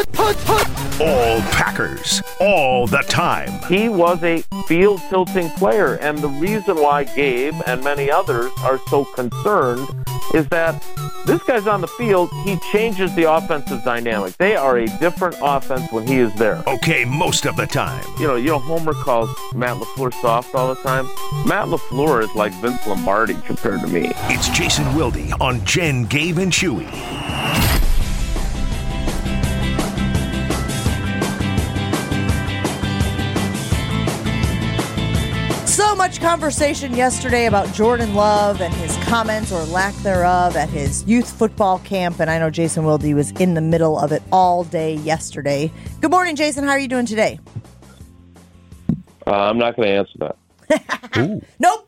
All Packers, all the time. He was a field-tilting player, and the reason why Gabe and many others are so concerned is that this guy's on the field, he changes the offensive dynamic. They are a different offense when he is there. Okay, most of the time. You know, Homer calls Matt LaFleur soft all the time. Matt LaFleur is like Vince Lombardi compared to me. It's Jason Wilde on Jen, Gabe, and Chewy. So much conversation yesterday about Jordan Love and his comments or lack thereof at his youth football camp, and I know Jason Wilde was in the middle of it all day yesterday. Good morning, Jason. How are you doing today? I'm not going to answer that. Nope.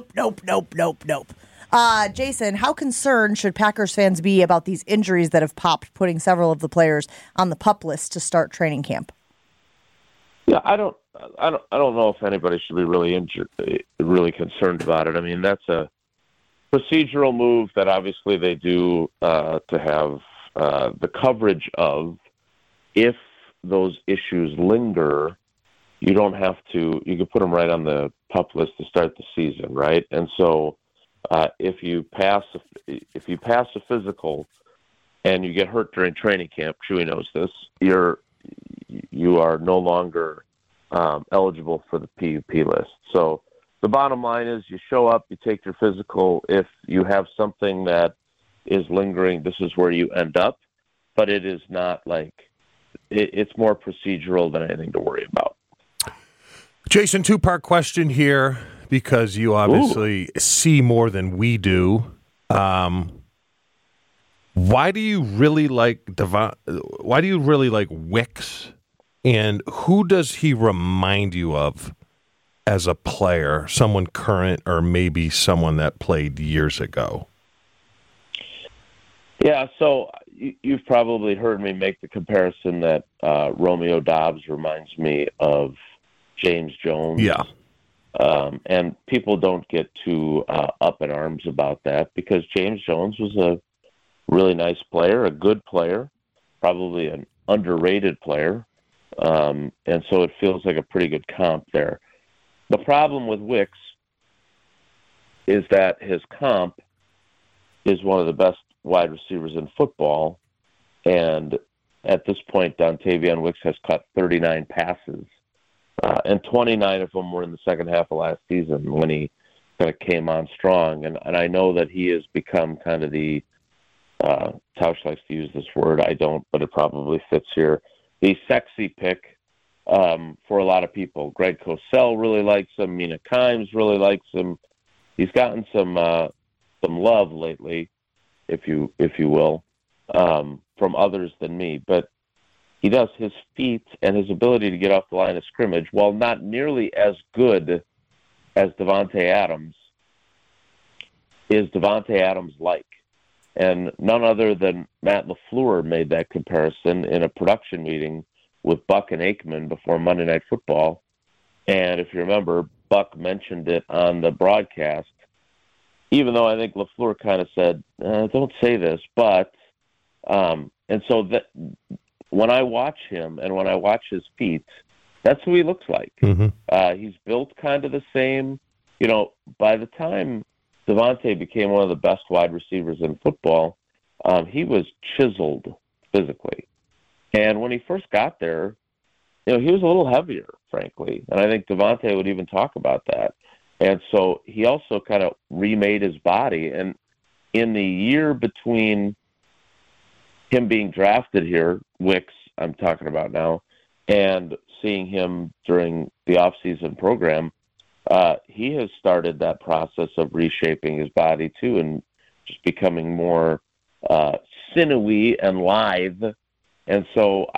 Jason, how concerned should Packers fans be about these injuries that have popped, putting several of the players on the PUP list to start training camp? Yeah, I don't know if anybody should be really concerned about it. I mean, that's a procedural move that obviously they do to have the coverage of. If those issues linger, you don't have to. You can put them right on the PUP list to start the season, right? And so, if you pass a physical and you get hurt during training camp, Chewy knows this. You are no longer eligible for the PUP list. So the bottom line is you show up, you take your physical. If you have something that is lingering, this is where you end up. But it is not like it's more procedural than anything to worry about. Jason, two-part question here because you obviously see more than we do. Why do you really like Wicks? And who does he remind you of as a player? Someone current or maybe someone that played years ago? Yeah, so you've probably heard me make the comparison that Romeo Doubs reminds me of James Jones. Yeah. And people don't get too up in arms about that because James Jones was a really nice player, a good player, probably an underrated player. And so it feels like a pretty good comp there. The problem with Wicks is that his comp is one of the best wide receivers in football. And at this point, Dontavion Wicks has caught 39 passes. And 29 of them were in the second half of last season when he kind of came on strong. And I know that he has become kind of the, Tausch likes to use this word, I don't, but it probably fits here, the sexy pick for a lot of people. Greg Cosell really likes him. Mina Kimes really likes him. He's gotten some love lately, if you will, from others than me. But he does. His feet and his ability to get off the line of scrimmage, while not nearly as good as Davante Adams, is Davante Adams-like. And none other than Matt LaFleur made that comparison in a production meeting with Buck and Aikman before Monday Night Football. And if you remember, Buck mentioned it on the broadcast, even though I think LaFleur kind of said, don't say this, but, and so that when I watch him and when I watch his feet, that's who he looks like. Mm-hmm. He's built kind of the same. You know, by the time Davante became one of the best wide receivers in football, he was chiseled physically. And when he first got there, you know, he was a little heavier, frankly. And I think Davante would even talk about that. And so he also kind of remade his body. And in the year between him being drafted here, Wicks, I'm talking about now, and seeing him during the offseason program, he has started that process of reshaping his body too, and just becoming more sinewy and lithe. And so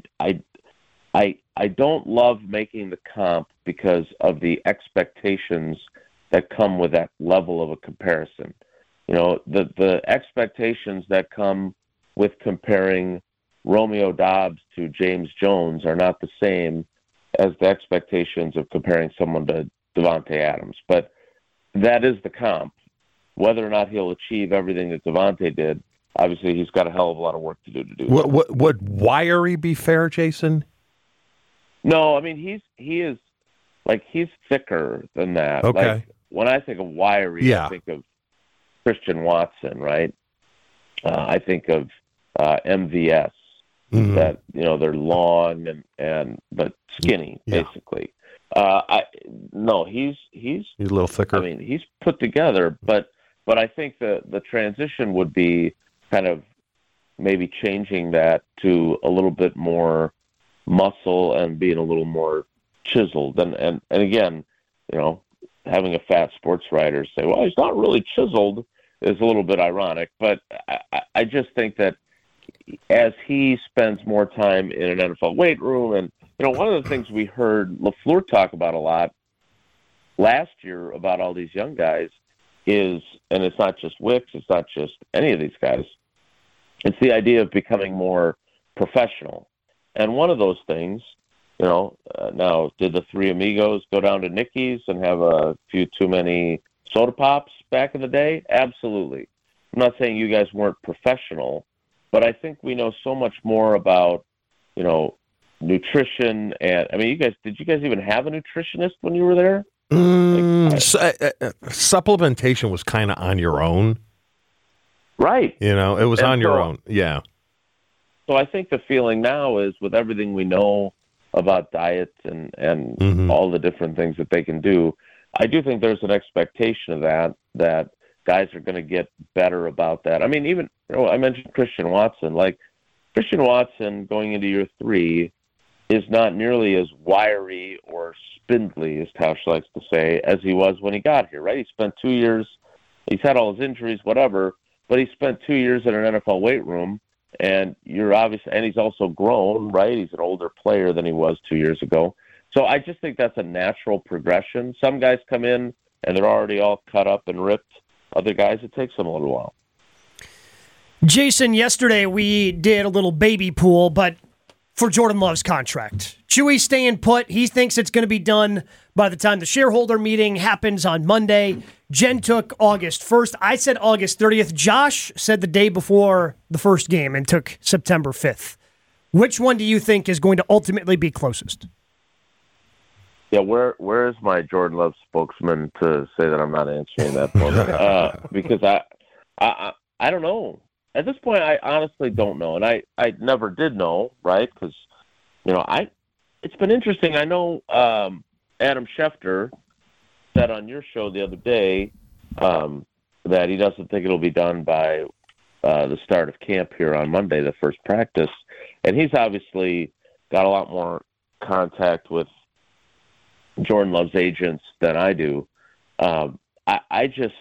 I don't love making the comp because of the expectations that come with that level of a comparison. You know, the expectations that come with comparing Romeo Doubs to James Jones are not the same as the expectations of comparing someone to Davante Adams. But that is the comp. Whether or not he'll achieve everything that Davante did, obviously he's got a hell of a lot of work to do Would wiry be fair, Jason? No, I mean he's thicker than that. Okay. Like, when I think of wiry, I think of Christian Watson, right? I think of MVS. Mm-hmm. That they're long but skinny, basically. He's a little thicker. I mean, he's put together, but I think the transition would be kind of maybe changing that to a little bit more muscle and being a little more chiseled. And again, having a fat sports writer say, well, he's not really chiseled is a little bit ironic, but I just think that as he spends more time in an NFL weight room, and one of the things we heard LaFleur talk about a lot last year about all these young guys is, and it's not just Wicks, it's not just any of these guys, it's the idea of becoming more professional. And one of those things, now, did the three amigos go down to Nicky's and have a few too many soda pops back in the day? Absolutely. I'm not saying you guys weren't professional, but I think we know so much more about, nutrition. And I mean, did you guys even have a nutritionist when you were there? Supplementation was kind of on your own. Right. It was on your own. Yeah. So I think the feeling now is, with everything we know about diets and mm-hmm. all the different things that they can do, I do think there's an expectation of that guys are going to get better about that. I mean, even, I mentioned Christian Watson. Like, Christian Watson going into year 3 is not nearly as wiry or spindly, as Tausch likes to say, as he was when he got here, right? He spent 2 years, he's had all his injuries, whatever, but he spent 2 years in an NFL weight room, and and he's also grown, right? He's an older player than he was 2 years ago. So I just think that's a natural progression. Some guys come in and they're already all cut up and ripped. Other guys, it takes them a little while. Jason, yesterday we did a little baby pool, but for Jordan Love's contract. Chewy staying put. He thinks it's going to be done by the time the shareholder meeting happens on Monday. Jen took August 1st. I said August 30th. Josh said the day before the first game and took September 5th. Which one do you think is going to ultimately be closest? Yeah, where is my Jordan Love spokesman to say that I'm not answering that for me? Because I don't know. At this point, I honestly don't know, and I never did know, right? Because it's been interesting. I know Adam Schefter said on your show the other day that he doesn't think it'll be done by the start of camp here on Monday, the first practice, and he's obviously got a lot more contact with Jordan Love's agents than I do. I just,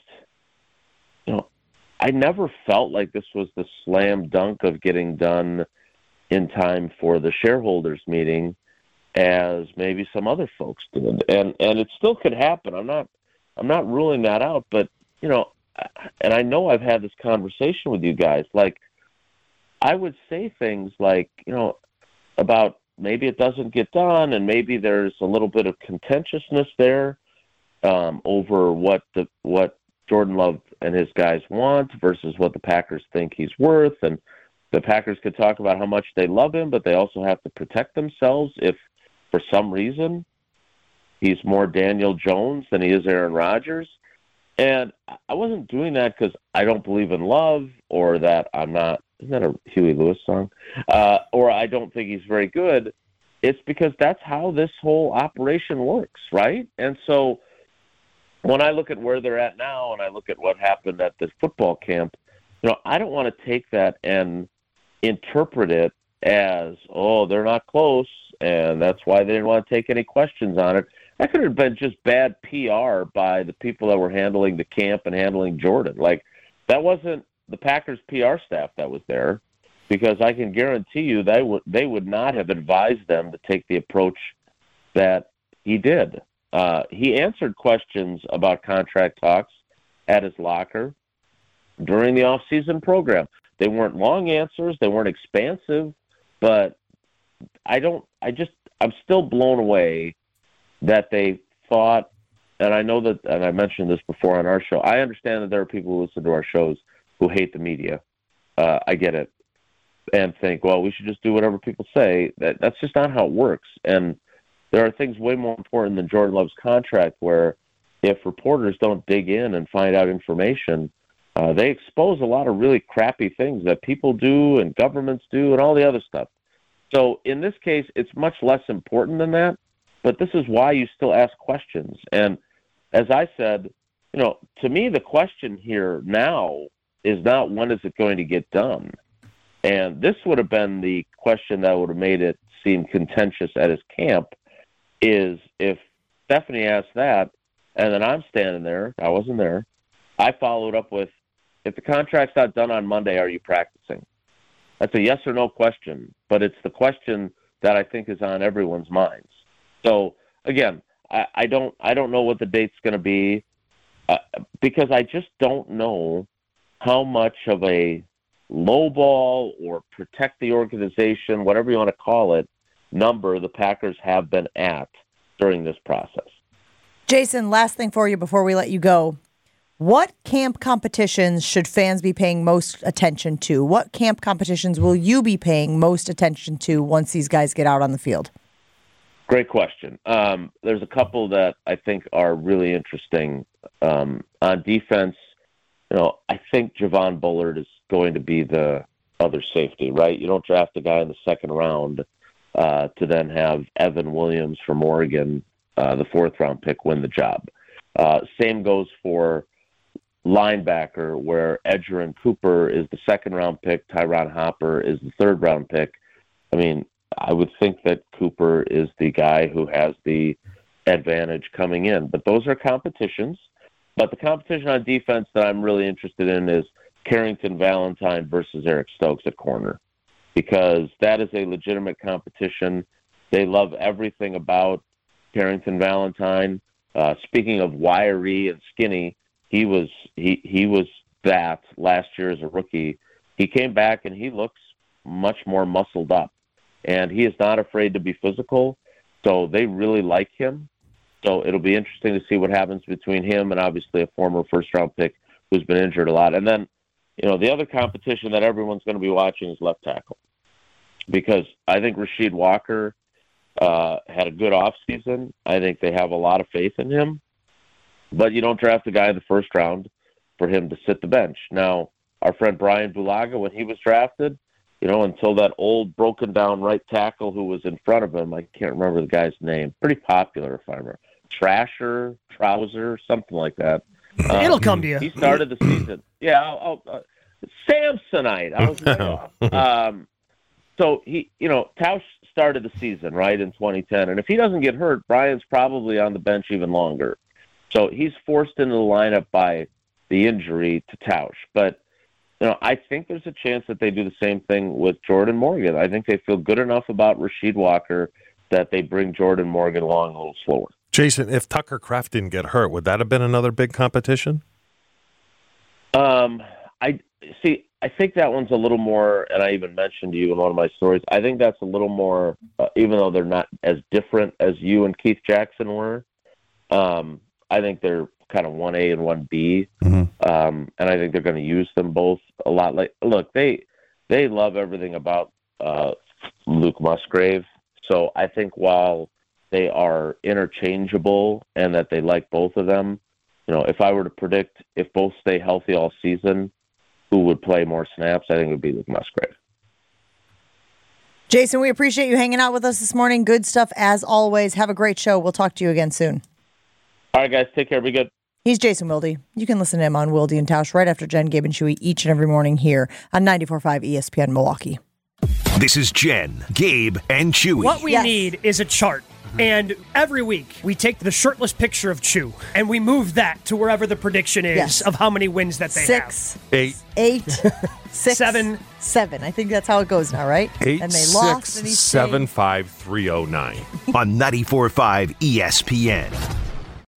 I never felt like this was the slam dunk of getting done in time for the shareholders meeting, as maybe some other folks did. And it still could happen. I'm not ruling that out, but and I know I've had this conversation with you guys. Like, I would say things like, about maybe it doesn't get done, and maybe there's a little bit of contentiousness there over what Jordan Love and his guys want versus what the Packers think he's worth. And the Packers could talk about how much they love him, but they also have to protect themselves if, for some reason, he's more Daniel Jones than he is Aaron Rodgers. And I wasn't doing that because I don't believe in Love, or that I'm not – isn't that a Huey Lewis song? Or I don't think he's very good. It's because that's how this whole operation works, right? And so when I look at where they're at now and I look at what happened at this football camp, I don't want to take that and interpret it as, oh, they're not close, and that's why they didn't want to take any questions on it. That could have been just bad PR by the people that were handling the camp and handling Jordan. Like, that wasn't the Packers PR staff that was there, because I can guarantee you they would not have advised them to take the approach that he did. He answered questions about contract talks at his locker during the off-season program. They weren't long answers. They weren't expansive, but I'm still blown away that they thought, and I know that, and I mentioned this before on our show, I understand that there are people who listen to our shows who hate the media. I get it, and think, well, we should just do whatever people say. That's just not how it works. And there are things way more important than Jordan Love's contract, where if reporters don't dig in and find out information, they expose a lot of really crappy things that people do and governments do and all the other stuff. So in this case, it's much less important than that, but this is why you still ask questions. And as I said, to me, the question here now is not when is it going to get done. And this would have been the question that would have made it seem contentious at his camp, is if Stephanie asked that, and then I'm standing there, I wasn't there, I followed up with, if the contract's not done on Monday, are you practicing? That's a yes or no question, but it's the question that I think is on everyone's minds. So again, I don't know what the date's going to be, because I just don't know how much of a lowball or protect the organization, whatever you want to call it, number the Packers have been at during this process. Jason, last thing for you before we let you go. What camp competitions should fans be paying most attention to? What camp competitions will you be paying most attention to once these guys get out on the field? Great question. There's a couple that I think are really interesting. On defense, I think Javon Bullard is going to be the other safety, right? You don't draft a guy in the second round to then have Evan Williams from Oregon, the fourth-round pick, win the job. Same goes for linebacker, where Edgerrin Cooper is the second-round pick, Tyron Hopper is the third-round pick. I mean, I would think that Cooper is the guy who has the advantage coming in. But those are competitions. But the competition on defense that I'm really interested in is Carrington Valentine versus Eric Stokes at corner, because that is a legitimate competition. They love everything about Carrington Valentine. Speaking of wiry and skinny, he was that last year as a rookie. He came back and he looks much more muscled up, and he is not afraid to be physical. So they really like him. So it'll be interesting to see what happens between him and obviously a former first-round pick who's been injured a lot. And then, the other competition that everyone's going to be watching is left tackle, because I think Rasheed Walker had a good offseason. I think they have a lot of faith in him. But you don't draft a guy in the first round for him to sit the bench. Now, our friend Brian Bulaga, when he was drafted, until that old broken-down right tackle who was in front of him, I can't remember the guy's name, pretty popular if I remember, Trouser, something like that. It'll come to you. He started the season. Yeah, Samsonite. I was way off. So Tausch started the season, right, in 2010. And if he doesn't get hurt, Brian's probably on the bench even longer. So he's forced into the lineup by the injury to Tausch. But, I think there's a chance that they do the same thing with Jordan Morgan. I think they feel good enough about Rasheed Walker that they bring Jordan Morgan along a little slower. Jason, if Tucker Kraft didn't get hurt, would that have been another big competition? I think that one's a little more, and I even mentioned to you in one of my stories, I think that's a little more, even though they're not as different as you and Keith Jackson were, I think they're kind of 1A and 1B, and I think they're going to use them both a lot. Look, they love everything about Luke Musgrave, so I think while they are interchangeable and that they like both of them, if I were to predict if both stay healthy all season, who would play more snaps, I think it would be Luke Musgrave. Jason, we appreciate you hanging out with us this morning. Good stuff as always. Have a great show. We'll talk to you again soon. All right, guys. Take care. Be good. He's Jason Wilde. You can listen to him on Wilde and Tausch right after Jen, Gabe, and Chewy each and every morning here on 94.5 ESPN Milwaukee. This is Jen, Gabe, and Chewy. What we need is a chart. And every week, we take the shirtless picture of Chew, and we move that to wherever the prediction is of how many wins that they have. 6, 8, 6, 7. I think that's how it goes now, right? 8, and they 6, lost, and 7, 5, 3, 0, 9. On 94.5 ESPN.